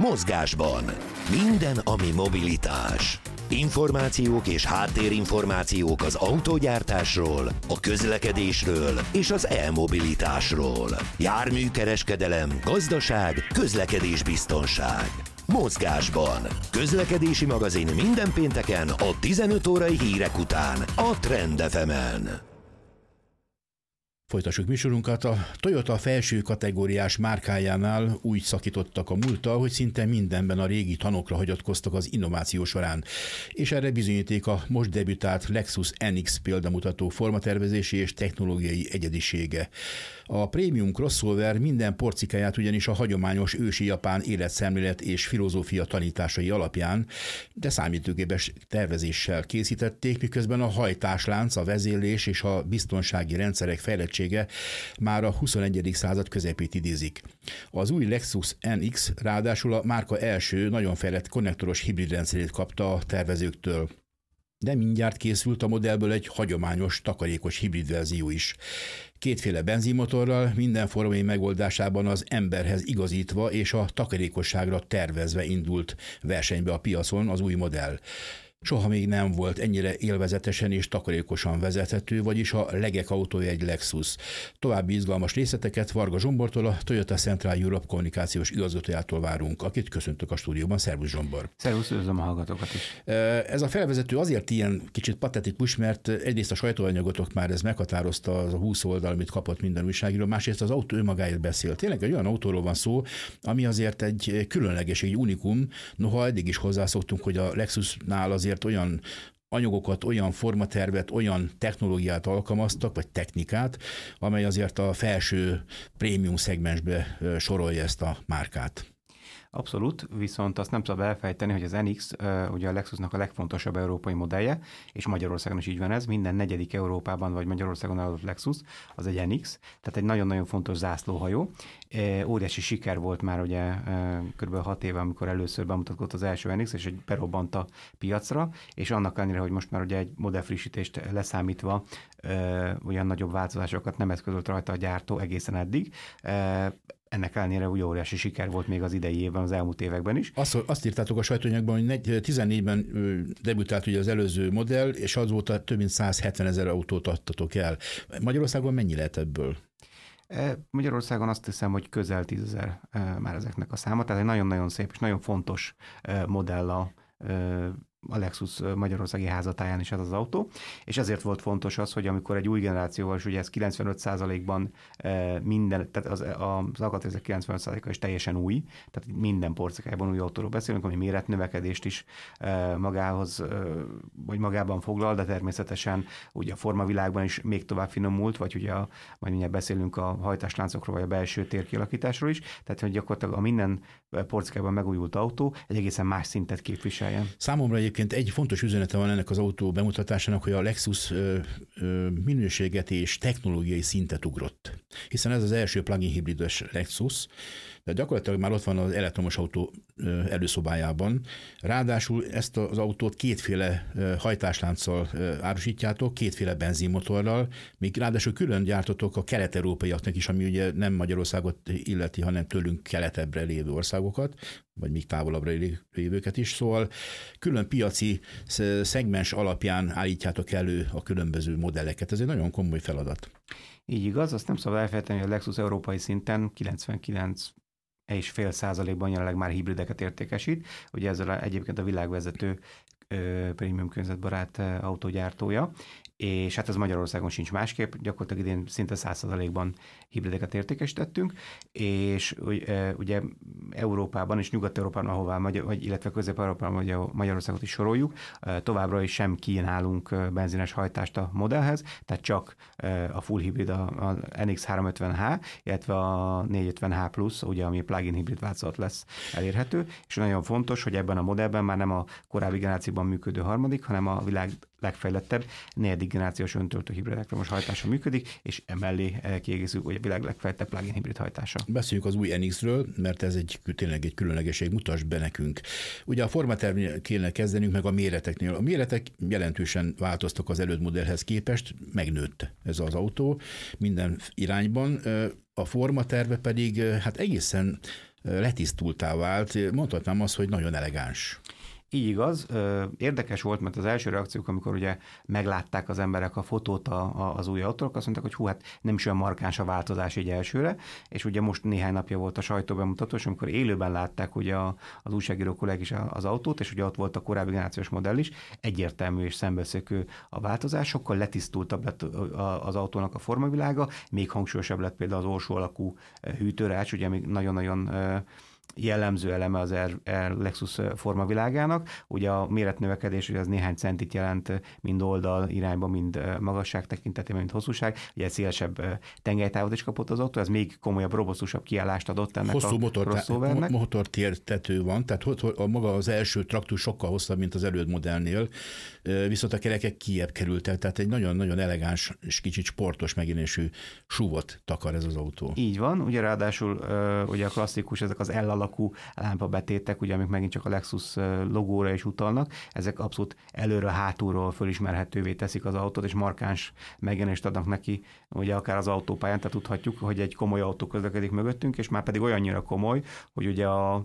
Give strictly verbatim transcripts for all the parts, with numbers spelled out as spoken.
Mozgásban. Minden, ami mobilitás. Információk és háttérinformációk az autógyártásról, a közlekedésről és az e-mobilitásról. Járműkereskedelem, gazdaság, közlekedésbiztonság. Mozgásban. Közlekedési magazin minden pénteken a tizenöt órai hírek után a Trend ef emen. Folytassuk műsorunkat. A Toyota felső kategóriás márkájánál úgy szakítottak a múlttal, hogy szinte mindenben a régi tanokra hagyatkoztak az innováció során. És erre bizonyíték a most debütált Lexus en iksz példamutató formatervezési és technológiai egyedisége. A prémium crossover minden porcikáját ugyanis a hagyományos ősi japán életszemlélet és filozófia tanításai alapján, de számítógépes tervezéssel készítették, miközben a hajtáslánc, a vezérlés és a biztonsági rendszerek fejlettsége már a huszonegyedik század közepét idézik. Az új Lexus en iksz ráadásul a márka első, nagyon fejlett konnektoros hibrid rendszerét kapta a tervezőktől. De mindjárt készült a modellből egy hagyományos, takarékos hibrid verzió is. Kétféle benzinmotorral, minden formai megoldásában az emberhez igazítva és a takarékosságra tervezve indult versenybe a piacon az új modell. Soha még nem volt ennyire élvezetesen és takarékosan vezethető, vagyis a legek autója egy Lexus. További izgalmas részleteket Varga Zsombortól, a Toyota Central Europe kommunikációs igazgatójától várunk, akit köszöntök a stúdióban. Szervusz, Zsombor! Szervusz, üdvözlöm a hallgatókat is! Ez a felvezető azért ilyen kicsit patetikus, mert egyrészt a sajtóanyagotok már ez meghatározta, az a húsz oldal, amit kapott minden újságíró, másrészt az autó önmagáért beszél. Tényleg egy olyan autóról van szó, ami azért egy különleges, egy unikum, noha eddig is hozzászoktunk, hogy a Lexusnál azért olyan anyagokat, olyan formatervet, olyan technológiát alkalmaztak, vagy technikát, amely azért a felső prémium szegmensbe sorolja ezt a márkát. Abszolút, viszont azt nem szabad elfejteni, hogy az en iksz ugye a Lexusnak a legfontosabb európai modellje, és Magyarországon is így van ez, minden negyedik Európában vagy Magyarországon eladott Lexus, az egy en iksz, tehát egy nagyon-nagyon fontos zászlóhajó. Óriási siker volt már ugye kb. hat éve, amikor először bemutatkozott az első en iksz, és egy berobbant a piacra, és annak ellenére, hogy most már ugye egy modellfrissítést leszámítva olyan nagyobb változásokat nem eszközölt rajta a gyártó egészen eddig. Ennek ellenére úgy óriási siker volt még az idei évben, az elmúlt években is. Azt, azt írtátok a sajtóanyagban, hogy tizennégyben debütált ugye az előző modell, és azóta több mint százhetven ezer autót adtatok el. Magyarországon mennyi lehet ebből? Magyarországon azt hiszem, hogy közel tízezer már ezeknek a száma, tehát egy nagyon-nagyon szép és nagyon fontos modell a a Lexus magyarországi házatáján is ez az autó, és ezért volt fontos az, hogy amikor egy új generációval, és ugye ez kilencvenöt százalékban minden, tehát az, az alkatrészek kilencvenöt százaléka is teljesen új, tehát minden porcikájában új autóról beszélünk, ami méretnövekedést is magához, vagy magában foglal, de természetesen ugye a formavilágban is még tovább finomult, vagy ugye a, majd mindjárt beszélünk a hajtásláncokról, vagy a belső tér kialakításról is, tehát hogy gyakorlatilag a minden porcikájában megújult autó egy egészen más szintet képviseljen. Számomra egyébként egy fontos üzenete van ennek az autó bemutatásának, hogy a Lexus ö, ö, minőséget és technológiai szintet ugrott. Hiszen ez az első plug-in hibrides Lexus, de gyakorlatilag már ott van az elektromos autó előszobájában. Ráadásul ezt az autót kétféle hajtáslánccal árusítjátok, kétféle benzinmotorral, még ráadásul külön gyártotok a kelet-európaiaknak is, ami ugye nem Magyarországot illeti, hanem tőlünk keletebbre lévő országokat, vagy még távolabbra lévőket is. Szóval külön piaci szegmens alapján állítjátok elő a különböző modelleket. Ez egy nagyon komoly feladat. Így igaz, azt nem szabad elfelejteni, hogy a Lexus európai szinten kilencvenkilenc és fél százalékban jelenleg már hibrideket értékesít. Ugye ezzel egyébként a világvezető prémium környezetbarát autógyártója, és hát ez Magyarországon sincs másképp, gyakorlatilag idén szinte száz százalékban hibrideket értékesítettünk, és ugye Európában és Nyugat-Európában, ahová, vagy, illetve Közép-Európában Magyarországot is soroljuk, továbbra is sem kínálunk benzines hajtást a modellhez, tehát csak a full hibrid, a en iksz háromszázötven há, illetve a négyszázötven há plusz, ugye, ami plug-in hibrid változat lesz elérhető, és nagyon fontos, hogy ebben a modellben már nem a korábbi generációban működő harmadik, hanem a világ legfejlettebb negyedik generációs öntöltő hibrid elektromos hajtása működik, és emellé kiegészül hogy a világ legfejlettebb plug-in hibrid hajtása. Beszéljük az új en iksz-ről, mert ez egy tényleg egy különlegesség, mutasd be nekünk. Ugye a formatervnél kéne kezdenünk, meg a méreteknél. A méretek jelentősen változtak az előtt modellhez képest, megnőtt ez az autó minden irányban. A formaterve pedig hát egészen letisztultá vált, mondhatnám azt, hogy nagyon elegáns. Így igaz. Érdekes volt, mert az első reakciók, amikor ugye meglátták az emberek a fotót a, a, az új autóról, azt mondták, hogy hú, hát nem is olyan markáns a változás így elsőre, és ugye most néhány napja volt a sajtóbemutató, és amikor élőben látták ugye a, az újságíró kollég is az autót, és ugye ott volt a korábbi generációs modell is, egyértelmű és szembeszökő a változás, sokkal letisztultabb lett az autónak a formavilága, még hangsúlyosabb lett például az orsó alakú hűtőrács, ugye még nagyon-nagyon jellemző eleme az R, R Lexus formavilágának. Ugye a méretnövekedés, ugye az néhány centit jelent mind oldal irányba, mind magasság tekintetében, mind hosszúság. Ugye egy szélesebb tengelytávot is kapott az autó, ez még komolyabb, robosztusabb kiállást adott ennek hosszú a motor, crossovernek. motortértető van, tehát a maga az első traktus sokkal hosszabb, mint az előd modellnél, viszont a kerekek kijebb kerültek, tehát egy nagyon-nagyon elegáns és kicsit sportos megjelenésű súvot takar ez az autó. Így van, ugye ráadásul ugye a klasszikus, ezek az L alakú lámpabetétek, ugye, amik megint csak a Lexus logóra is utalnak, ezek abszolút előre, hátulról fölismerhetővé teszik az autót, és markáns megjelenést adnak neki, ugye akár az autópályán, tehát tudhatjuk, hogy egy komoly autó közlekedik mögöttünk, és már pedig olyannyira komoly, hogy ugye a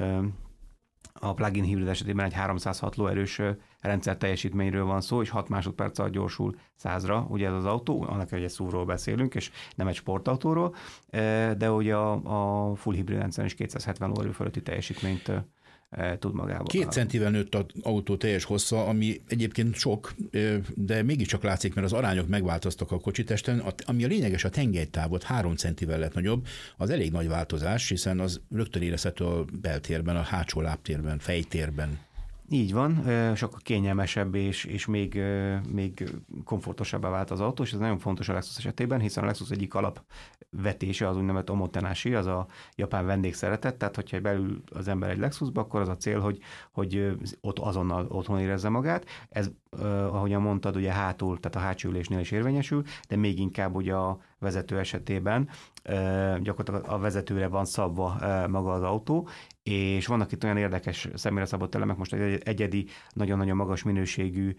a plug-in hibrid esetében egy háromszázhat lóerős rendszer teljesítményről van szó, és hat másodperc alatt gyorsul százra, ugye ez az autó, annak, hogy egy szúvról beszélünk, és nem egy sportautóról, de ugye a, a full hibrid rendszer is kétszázhetven lóerő fölötti teljesítményt tud magában. Két centivel nőtt az autó teljes hossza, ami egyébként sok, de mégiscsak látszik, mert az arányok megváltoztak a kocsitesten, ami a lényeges, a tengelytávot három centivel lett nagyobb, az elég nagy változás, hiszen az rögtön érezhető a beltérben, a hátsó lábtérben, fejtérben. Így van, sokkal kényelmesebb és, és még, még komfortosabbá vált az autó, és ez nagyon fontos a Lexus esetében, hiszen a Lexus egyik alapvetése az úgynevezett omotenashi, az a japán vendégszeretet, tehát hogyha belül az ember egy Lexusba, akkor az a cél, hogy, hogy ott azonnal otthon érezze magát. Ez, ahogyan mondtad, ugye hátul, tehát a hátsó ülésnél is érvényesül, de még inkább ugye a vezető esetében gyakorlatilag a vezetőre van szabva maga az autó, és vannak itt olyan érdekes személyre szabott elemek, most egy egyedi, nagyon-nagyon magas minőségű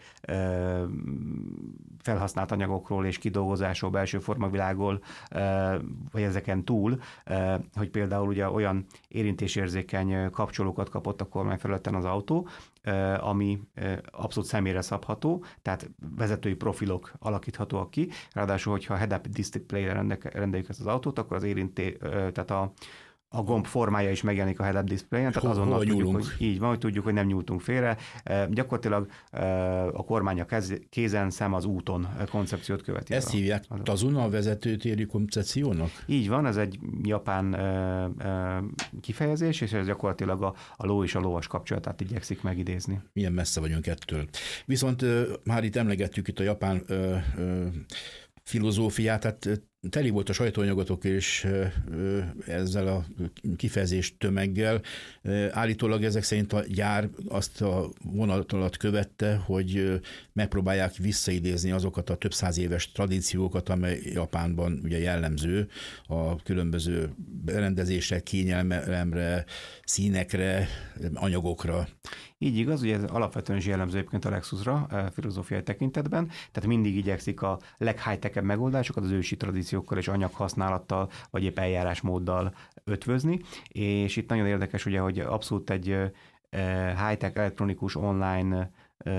felhasznált anyagokról és kidolgozásról, belső formavilágról, vagy ezeken túl, hogy például ugye olyan érintésérzékeny kapcsolókat kapott a kormányfelületen az autó, ami abszolút személyre szabható, tehát vezetői profilok alakíthatóak ki, ráadásul, hogyha head-up display-re rendeljük ezt az autót, akkor az érinté, tehát a a gomb formája is megjelenik a head-up displayen, tehát azonnal tudjuk, hogy így van, hogy tudjuk, hogy nem nyúltunk félre. E, gyakorlatilag e, a kormány a kez, kézen, szem az úton koncepciót követi. Ezt hívják Tazuna vezetőtéri koncepciónak? Így van, ez egy japán e, e, kifejezés, és ez gyakorlatilag a, a ló és a lovas kapcsolatát igyekszik megidézni. Milyen messze vagyunk ettől. Viszont e, már itt emlegettük itt a japán e, e, filozófiát, tehát teli volt a sajtóanyagotok és ezzel a kifejezés tömeggel. Állítólag ezek szerint a gyár azt a vonatalat követte, hogy megpróbálják visszaidézni azokat a több száz éves tradíciókat, amely Japánban ugye jellemző a különböző berendezésre, kényelemre, színekre, anyagokra. Így igaz, ugye ez alapvetően is jellemző egyébként a Lexusra filozófiai tekintetben, tehát mindig igyekszik a leghájtekebb megoldásokat az ősi tradíciókkal és anyaghasználattal, vagy épp eljárásmóddal ötvözni, és itt nagyon érdekes ugye, hogy abszolút egy high-tech elektronikus online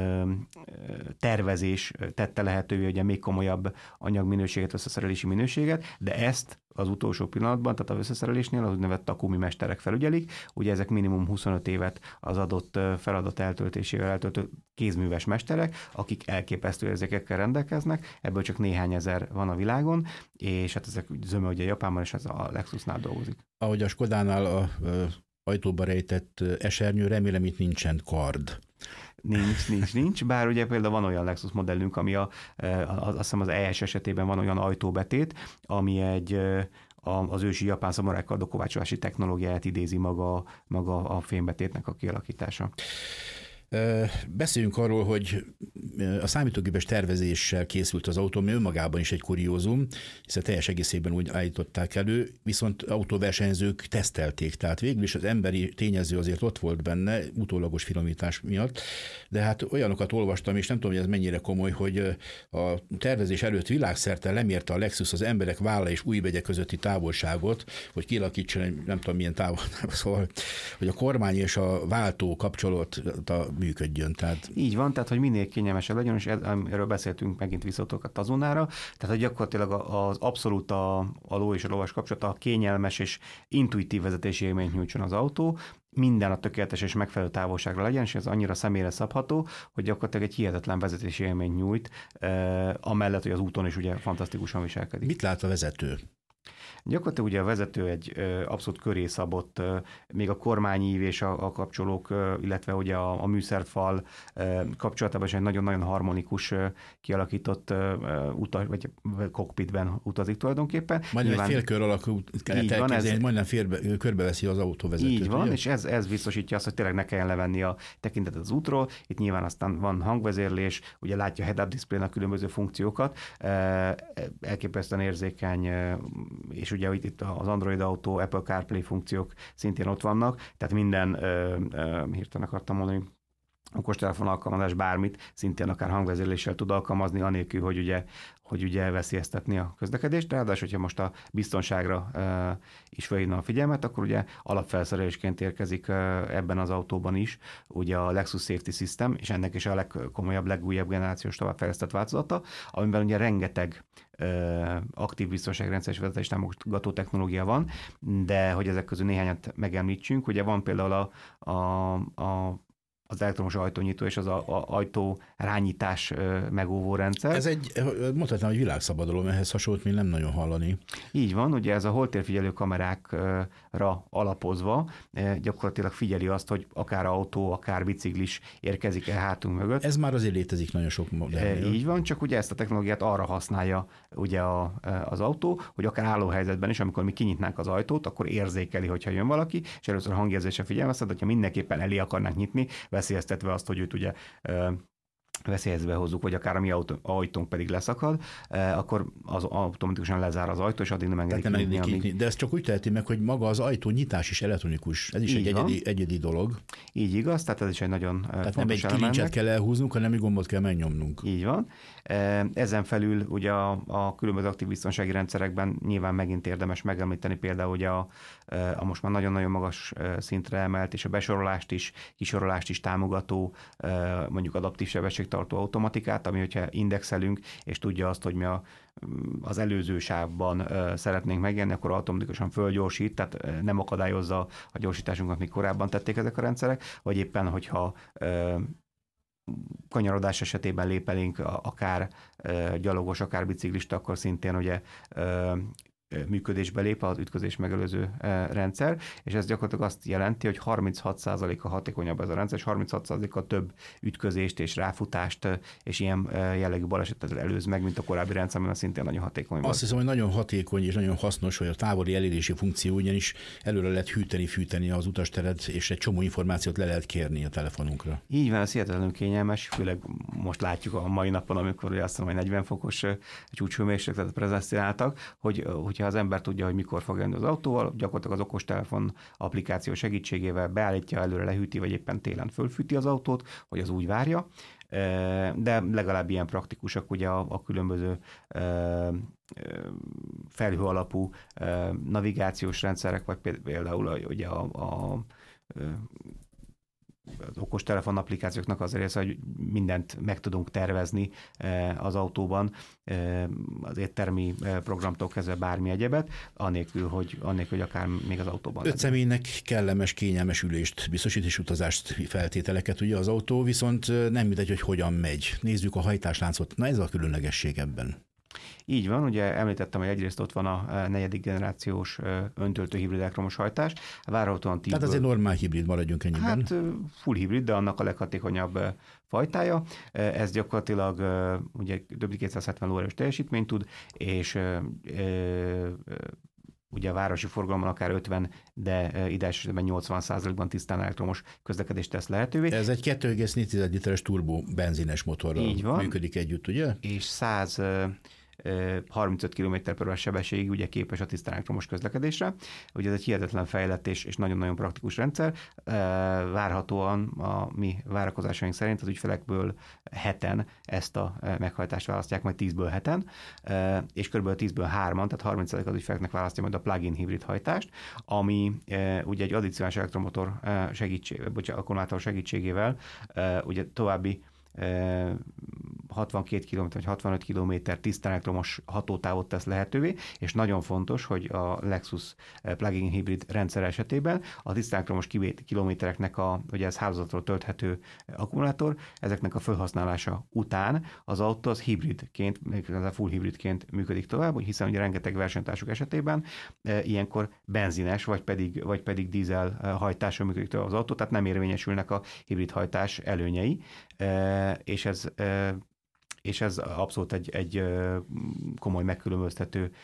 tervezés tette lehetővé ugye még komolyabb anyagminőséget, összeszerelési minőséget, de ezt az utolsó pillanatban, tehát az összeszerelésnél az úgynevezett takumi mesterek felügyelik, ugye ezek minimum huszonöt évet az adott feladat eltöltésével eltöltött kézműves mesterek, akik elképesztő érzékekkel rendelkeznek, ebből csak néhány ezer van a világon, és hát ezek zöme ugye Japánban, és ez a Lexusnál dolgozik. Ahogy a Skodánál a ajtóba rejtett esernyő, remélem itt nincsen kard. Nincs, nincs, nincs, bár ugye például van olyan Lexus modellünk, ami a, azt hiszem az E S esetében van olyan ajtóbetét, ami egy az ősi japán szamuráj kardok kovácsolási technológiáját idézi maga, maga a fémbetétnek a kialakítása. Beszéljünk arról, hogy a számítógépes tervezéssel készült az autó, ami önmagában is egy kuriózum, hiszen teljes egészében úgy állították elő, viszont autóversenyzők tesztelték, tehát végül is az emberi tényező azért ott volt benne, utólagos finomítás miatt, de hát olyanokat olvastam, és nem tudom, hogy ez mennyire komoly, hogy a tervezés előtt világszerte lemérte a Lexus az emberek válla és újvegye közötti távolságot, hogy kialakítson egy nem tudom milyen távol, szóval, hogy a kormány és a váltó kapcsolata működjön. Tehát... Így van, tehát hogy minél kényelmesebb legyen, és erről beszéltünk megint visszatok a Tazónára, tehát hogy gyakorlatilag az abszolút a, a ló és a lovas kapcsolata a kényelmes és intuitív vezetési élményt nyújtson az autó, minden a tökéletes és megfelelő távolságra legyen, és ez annyira személyre szabható, hogy gyakorlatilag egy hihetetlen vezetési élményt nyújt, eh, amellett, hogy az úton is ugye fantasztikusan viselkedik. Mit lát a vezető? Gyakorlatilag ugye a vezető egy ö, abszolút köré szabott, ö, még a kormányív és a, a kapcsolók, ö, illetve ugye a, a műszerfal ö, kapcsolatában is egy nagyon-nagyon harmonikus ö, kialakított ö, utas, vagy kokpitben utazik tulajdonképpen. Majdnem egy félkör alakú kellett elképzelni, majdnem félbe, körbeveszi az autóvezetőt. Így van, ugye? És ez, ez biztosítja azt, hogy tényleg ne kelljen levenni a tekintetet az útról. Itt nyilván aztán van hangvezérlés, ugye látja a head-up display-n a különböző funkciókat, elképesztően érzékeny, és ugye itt az Android Auto, Apple CarPlay funkciók szintén ott vannak, tehát minden, ö, ö, hirtelen akartam mondani, okostelefon alkalmazás bármit, szintén akár hangvezérléssel tud alkalmazni, anélkül, hogy ugye, hogy ugye veszélyeztetni a közlekedést. Ráadásul, hogyha most a biztonságra ö, is felhívna a figyelmet, akkor ugye alapfelszerelésként érkezik ö, ebben az autóban is ugye a Lexus Safety System, és ennek is a legkomolyabb, legújabb generációs továbbfejlesztett változata, amiben ugye rengeteg ö, aktív biztonságrendszer és vezetés támogató technológia van, de hogy ezek közül néhányat megemlítsünk, ugye van például a, a, a az elektromos ajtónyitó és az a, a ajtó rányítás megóvó rendszer. Ez egy, mondhatnám, hogy világszabadalom, ehhez hasonlót még nem nagyon hallani. Így van, ugye ez a holtérfigyelő kamerákra alapozva gyakorlatilag figyeli azt, hogy akár autó, akár biciklis érkezik-e hátunk mögött. Ez már azért létezik nagyon sok modellnél. Így van, csak ugye ezt a technológiát arra használja ugye a, az autó, hogy akár álló helyzetben is, amikor mi kinyitnánk az ajtót, akkor érzékeli, hogyha jön valaki, és először hangérzése figyelmeztet, hogyha mindenképpen elé akarnánk nyitni, veszélyeztetve azt, hogy őt ugye veszélyezve hozzuk, vagy akár a mi autó, ajtónk pedig leszakad, akkor az automatikusan lezár az ajtó, és addig nem engedik nyitni. nyitni. Amíg... De ez csak úgy teheti meg, hogy maga az ajtó nyitás is elektronikus. Ez is Így egy egyedi, egyedi dolog. Így igaz, tehát ez is egy nagyon tehát nem egy kilincset kell elhúznunk, hanem egy gombot kell megnyomnunk. Így van. Ezen felül ugye a, a különböző aktív biztonsági rendszerekben nyilván megint érdemes megemlíteni például ugye a, a most már nagyon-nagyon magas szintre emelt, és a besorolást is, kisorolást is támogató, mondjuk adaptív sebességtartó automatikát, ami hogyha indexelünk, és tudja azt, hogy mi a, az előző sávban szeretnénk megjelenni, akkor automatikusan fölgyorsít, tehát nem akadályozza a gyorsításunkat, mint korábban tették ezek a rendszerek, vagy éppen, hogyha kanyarodás esetében lép elénk akár gyalogos, akár biciklista, akkor szintén ugye működésbe lép az ütközés megelőző rendszer, és ez gyakorlatilag azt jelenti, hogy harminchat százaléka hatékonyabb ez a rendszer, és harminchat százaléka több ütközést és ráfutást és ilyen jellegű balesetet előz meg, mint a korábbi rendszer, ami szintén nagyon hatékony volt. Azt hiszem, hogy nagyon hatékony és nagyon hasznos, hogy a távoli elérési funkció ugyanis előre lehet hűteni, fűteni az utasteret, és egy csomó információt le lehet kérni a telefonunkra. Így van, ez hihetetlenül kényelmes, főleg most látjuk a mai napon, amikor ugye azt mondom, hogy negyven fokos csúcshőmérsékletet prezentáltak, hogy hogyha az ember tudja, hogy mikor fog jönni az autóval, gyakorlatilag az okostelefon applikáció segítségével beállítja, előre lehűti, vagy éppen télen fölfűti az autót, hogy az úgy várja, de legalább ilyen praktikusak ugye a, a különböző felhő alapú navigációs rendszerek, vagy például ugye a, a, a az okostelefon applikációknak az része, hogy mindent meg tudunk tervezni az autóban, az éttermi programtól kezdve bármi egyebet, anélkül, hogy, anélkül, hogy akár még az autóban. Öt személynek kellemes, kényelmes ülést biztosít és utazást feltételeket ugye az autó, viszont nem mindegy, hogy hogyan megy. Nézzük a hajtásláncot. Na ez a különlegesség ebben. Így van, ugye említettem, hogy egyrészt ott van a negyedik generációs öntöltő hibrid elektromos hajtás. Várhatóan tízből... Tehát az egy normál hibrid, maradjunk ennyiben. Hát full hibrid, de annak a leghatékonyabb fajtája. Ez gyakorlatilag ugye több mint kétszázhetven lóerős teljesítményt tud, és ugye a városi forgalomban akár ötven, de ideális esetben nyolcvan százalékban tisztán elektromos közlekedést tesz lehetővé. Ez egy kettő egész négy literes turbó benzines motorral működik együtt, ugye? És száz harmincöt kilométer per óra sebességig ugye képes a tisztán elektromos közlekedésre. Ugye ez egy hihetetlen fejlett és, és nagyon-nagyon praktikus rendszer. Várhatóan a mi várakozásaink szerint az ügyfelekből heten ezt a meghajtást választják, majd tízből heten, és kb. tízből hárman, tehát harminc százalék az ügyfeleknek választja majd a plug-in hibrid hajtást, ami ugye egy addicionális elektromotor segítség, bocsánat, akkumulátor segítségével ugye további hatvankét kilométer vagy hatvanöt kilométer tisztán elektromos hatótávot tesz lehetővé, és nagyon fontos, hogy a Lexus plug-in hibrid rendszer esetében a tisztán elektromos kilométereknek a, ugye ez hálózatról tölthető akkumulátor, ezeknek a felhasználása után az autó az hibridként, a full hibridként működik tovább, hiszen ugye rengeteg versenytársuk esetében e, ilyenkor benzines, vagy pedig, vagy pedig dízel hajtásra működik tovább az autó, tehát nem érvényesülnek a hibrid hajtás előnyei, e, és ez e, és ez abszolút egy, egy komoly megkülönböztető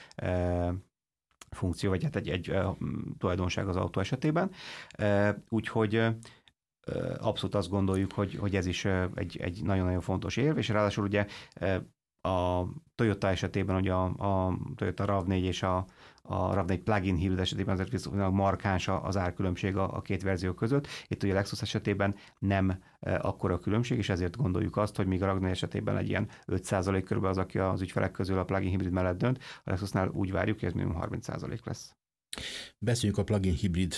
funkció, vagy hát egy, egy tulajdonság az autó esetében. Úgyhogy abszolút azt gondoljuk, hogy, hogy ez is egy, egy nagyon-nagyon fontos érv, és ráadásul ugye a Toyota esetében ugye a, a Toyota RAV négy és a, a RAV négy plug-in hibrid esetében azért viszonylag markáns az árkülönbség a, a két verzió között. Itt ugye a Lexus esetében nem akkora a különbség, és ezért gondoljuk azt, hogy míg a RAV négy esetében egy ilyen öt százalék körülbelül az, aki az ügyfelek közül a plug-in hibrid mellett dönt, a Lexusnál úgy várjuk, hogy ez minimum harminc százalék lesz. Beszéljünk a plug-in hibrid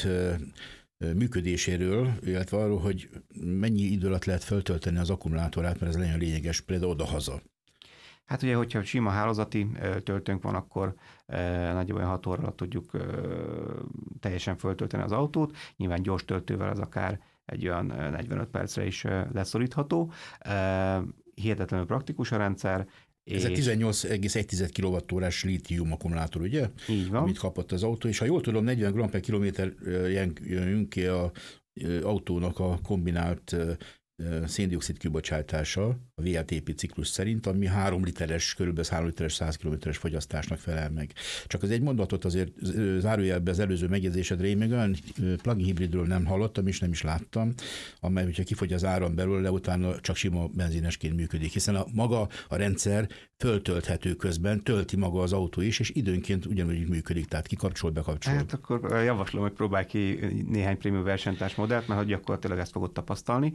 működéséről, illetve arról, hogy mennyi idő alatt lehet feltölteni az akkumulátorát, mert ez nagyon lényeges, például odahaza. Hát ugye, hogyha sima hálózati töltőnk van, akkor nagyjából hat óra alatt tudjuk teljesen föltölteni az autót. Nyilván gyors töltővel az akár egy olyan negyvenöt percre is leszorítható. Hihetetlenül praktikus a rendszer. Ez egy tizennyolc egész egy kilowattórás lítium akkumulátor, ugye? Így van. Amit kapott az autó, és ha jól tudom, negyven gram per kilométer jön ki az autónak a kombinált széndioxid kibocsátása a vé el té pé ciklus szerint, ami három literes, körülbelül három literes, száz kilométeres fogyasztásnak felel meg. Csak az egy mondatot azért zárójelbe az előző megjegyzésedre, én még olyan plug-in hibridről nem hallottam, és nem is láttam, amely, hogyha kifogy az áram belőle, utána csak sima benzinesként működik, hiszen a maga a rendszer föltölthető közben, tölti maga az autó is, és időnként ugyanúgy működik, tehát kikapcsol, bekapcsol. Hát akkor javaslom, hogy próbálj ki néhány prémium versenytárs modellt, mert gyakorlatilag ezt fogod tapasztalni,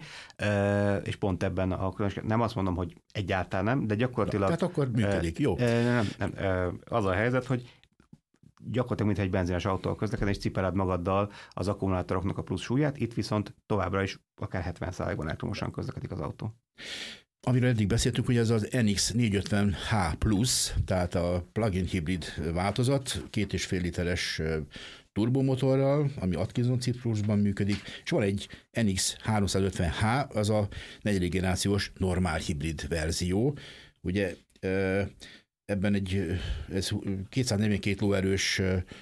és pont ebben a különbség, nem azt mondom, hogy egyáltalán nem, de gyakorlatilag... Tehát akkor működik, jó. Nem, nem, az a helyzet, hogy gyakorlatilag, mintha egy benzines autóval közlekedni, és cipeled magaddal az akkumulátoroknak a plusz súlyát, itt viszont továbbra is akár hetven százalékban elektromosan közlekedik az autó. Amiről eddig beszéltünk, hogy ez az en iksz négyszázötven há plusz, tehát a plug-in hibrid változat, két és fél literes turbomotorral, ami Atkinson ciklusban működik, és van egy en iksz háromszázötven há, az a negyedik generációs normál hibrid verzió. Ugye ebben egy ez kétszáznegyvenkét lóerős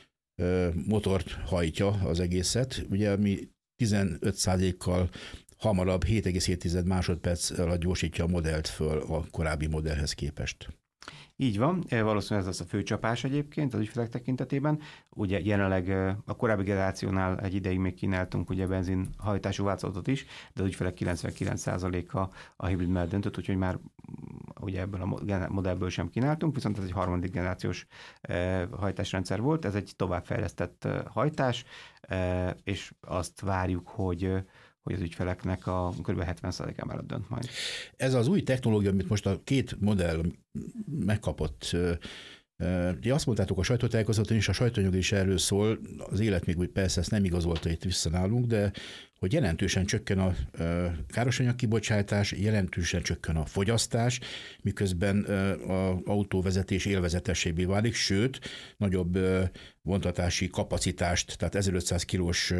motort hajtja az egészet, ugye ami tizenöt százalékkal hamarabb hét egész hét másodperc alatt gyorsítja a modellt föl a korábbi modellhez képest. Így van, valószínűleg ez lesz a fő csapás egyébként az ügyfelek tekintetében. Ugye jelenleg a korábbi generációnál egy ideig még kínáltunk ugye benzinhajtású változatot is, de az ügyfelek kilencvenkilenc százaléka a hibrid mellett döntött, úgyhogy már ugye ebből a modellből sem kínáltunk, viszont ez egy harmadik generációs hajtásrendszer volt, ez egy továbbfejlesztett hajtás, és azt várjuk, hogy hogy az ügyfeleknek a kb. hetven százalék mellett dönt majd. Ez az új technológia, amit most a két modell megkapott, ugye azt mondtátok a sajtótájékozatón is, a sajtóanyag is erről szól, az élet még persze ezt nem igazolta itt visszanálunk, de hogy jelentősen csökken a károsanyag kibocsátás, jelentősen csökken a fogyasztás, miközben az autóvezetés élvezetessébbé válik, sőt, nagyobb vontatási kapacitást, tehát ezerötszáz kilós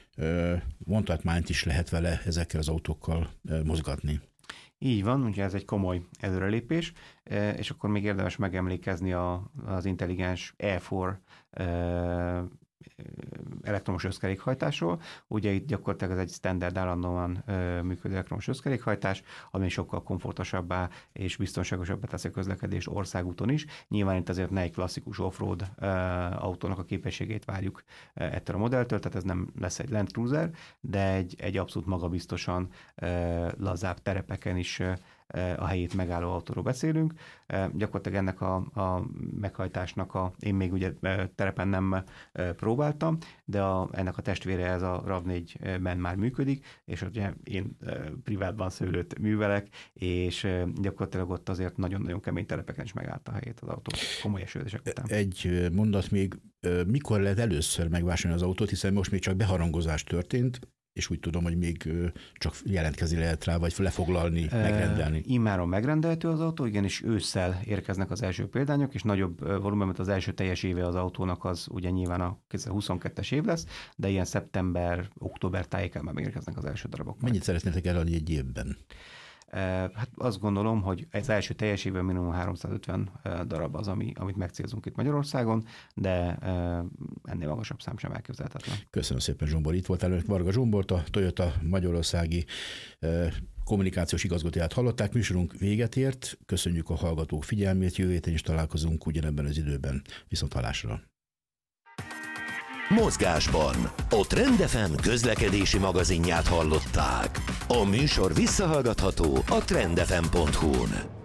vontatmányt is lehet vele ezekkel az autókkal mozgatni. Így van, úgyhogy ez egy komoly előrelépés, és akkor még érdemes megemlékezni a, az intelligens e négy elektromos összkerékhajtásról. Ugye itt gyakorlatilag ez egy standard állandóan működő elektromos összkerékhajtás, ami sokkal komfortosabbá és biztonságosabbá teszi a közlekedést országúton is. Nyilván itt azért ne egy klasszikus offroad autónak a képességét várjuk ettől a modelltől, tehát ez nem lesz egy Land Cruiser, de egy, egy abszolút magabiztosan lazább terepeken is a helyét megálló autóról beszélünk. Gyakorlatilag ennek a, a meghajtásnak a, én még ugye terepen nem próbáltam, de a, ennek a testvére ez a RAV négyben már működik, és ugye én privátban szőlőt művelek, és gyakorlatilag ott azért nagyon-nagyon kemény terepeken is megállt a helyét az autó, komoly esőzések után. Egy mondat még, mikor lehet először megvásárolni az autót, hiszen most még csak beharangozás történt, és úgy tudom, hogy még csak jelentkezni lehet rá, vagy lefoglalni, e, megrendelni. Immáron megrendelhető az autó, igenis ősszel érkeznek az első példányok, és nagyobb volumen, mert az első teljes éve az autónak az ugye nyilván a kétezer-huszonkettes év lesz, de ilyen szeptember, október tájékán már megérkeznek az első darabok. Mennyit szeretnétek eladni egy évben? Hát azt gondolom, hogy az első teljes évben minimum háromszázötven darab az, ami, amit megcélzunk itt Magyarországon, de ennél magasabb szám sem elképzelhetetlen. Köszönöm szépen, Zsombor. Itt volt előtt Varga Zsombort, a Toyota magyarországi kommunikációs igazgatóját hallották. Műsorunk véget ért. Köszönjük a hallgatók figyelmét, jövő héten is találkozunk ugyanebben az időben. Viszont hallásra. Mozgásban a Trend ef em közlekedési magazinját hallották. A műsor visszahallgatható a trend ef em pont hu-n.